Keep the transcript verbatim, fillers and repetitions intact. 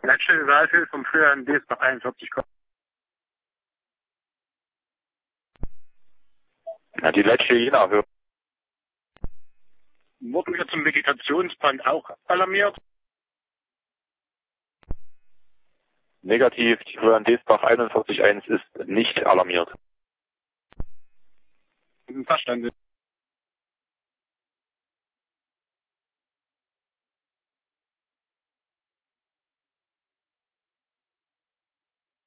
Letzte Seite vom früheren Diesbach einundvierzig. Ja, die letzte Jena-Höhe. Wurden wir zum Vegetationsbrand auch alarmiert? Negativ, die Höhe an Diesbach einundvierzig Komma eins ist nicht alarmiert. Verstanden.